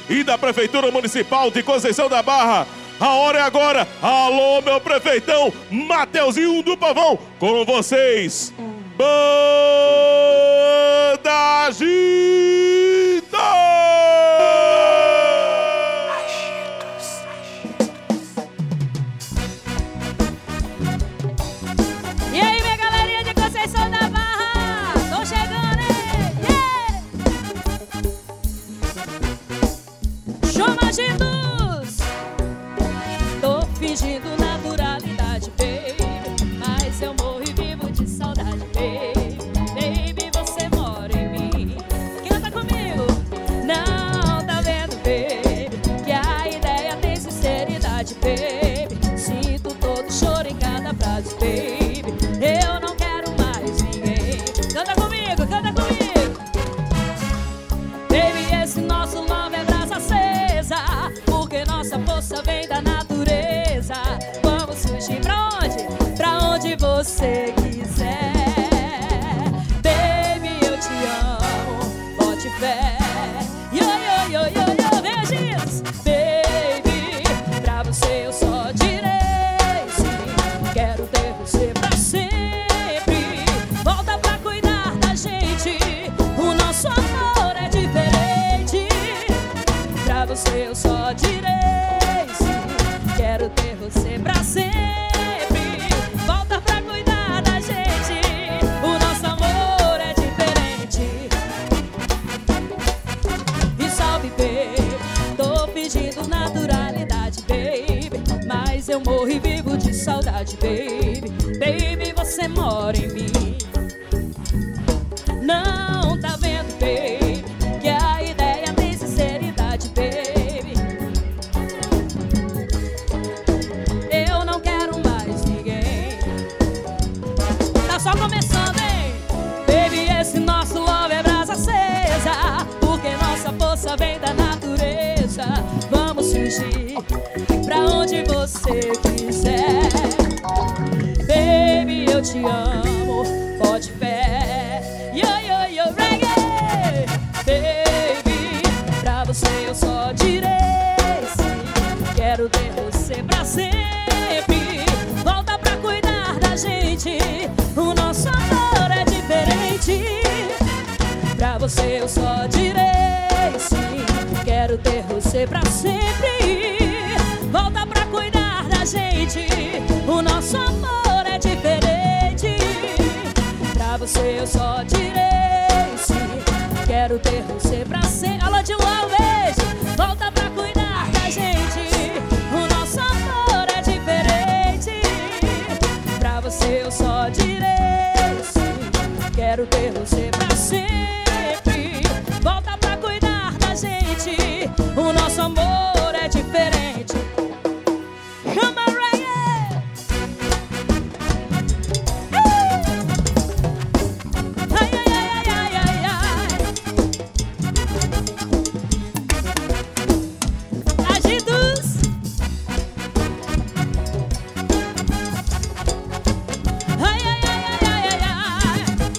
e da Prefeitura Municipal de Conceição da Barra. A hora é agora. Alô, meu prefeitão Mateuzinho do Pavão, com vocês, Banda Agita! E aí, minha galerinha de Conceição da Barra, tô chegando, hein? Yeah! Chama Jesus! Tô fingindo naturalidade, baby, mas eu morro e vivo de saudade, baby. Baby, você mora em mim. Canta comigo! Não tá vendo, baby, que a ideia tem sinceridade, baby. Sinto todo choro em cada frase, baby. Eu não quero mais ninguém. Canta comigo, canta comigo. Baby, esse nosso love é brasa acesa, porque nossa força vem da natureza. Vamos fugir pra onde? Pra onde você quiser. Baby, eu te amo, bote fé. Yo, yo, yo, yo, yo, beijinhos. Baby, pra você eu só direi sim. Quero ter você pra sempre. Volta pra cuidar da gente, o nosso amor é diferente. Pra você eu só direi sim. Quero ter você pra sempre. Volta pra cuidar da gente, o nosso amor é diferente. E salve, baby, tô fingindo naturalidade, baby, mas eu morro e vivo de saudade, baby. Baby, você mora em mim. Não tá vendo, baby, que a ideia tem sinceridade, baby. Eu não quero mais ninguém. Tá só começando, hein? Baby, esse nosso love é brasa acesa, porque nossa força vem da natureza. Vamos fugir pra onde você quiser. Baby, eu te amo, pode fé. Yo, yo, yo, reggae. Baby, pra você eu só direi sim. Quero ter você pra sempre. Volta pra cuidar da gente, o nosso amor é diferente. Pra você eu só direi sim. Quero ter você pra sempre. Volta pra cuidar da gente, o nosso amor é diferente. Pra você eu só direi sim. Quero ter você pra sempre. Alô, de Luau, beijo. Volta pra cuidar da gente, o nosso amor é diferente. Pra você eu só direi sim. Quero ter você pra sempre. Volta pra cuidar da gente, o nosso amor é diferente. Chama reggae! Ai, ai, ai, ai, ai, ai. Agitos! Ai, ai, ai, ai, ai, ai, ai.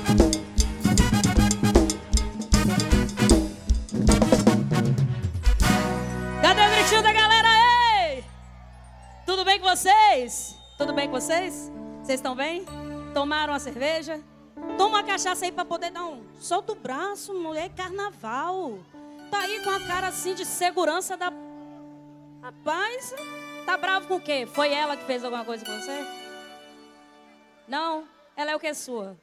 Cadê o gritinho da galera? Ei! Tudo bem com vocês? Tudo bem com vocês? Vocês estão bem? Tomaram a cerveja? Toma uma cachaça aí pra poder dar um... Solta o braço, mulher, carnaval. Tá aí com a cara assim de segurança da... Rapaz, tá bravo com o quê? Foi ela que fez alguma coisa com você? Não? Ela é o que sua?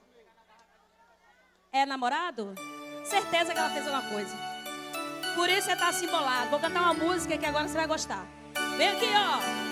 É namorado? Certeza que ela fez alguma coisa. Por isso você tá assim bolado. Vou cantar uma música que agora você vai gostar. Vem aqui, ó.